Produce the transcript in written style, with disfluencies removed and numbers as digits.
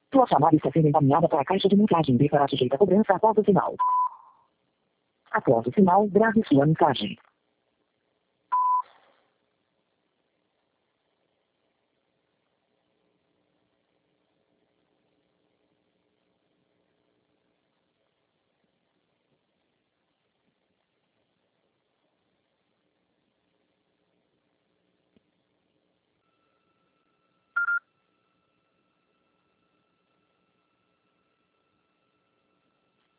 Sua chamada está sendo encaminhada para a caixa de mensagem e será sujeita a cobrança após o sinal. Após o sinal, grave sua mensagem.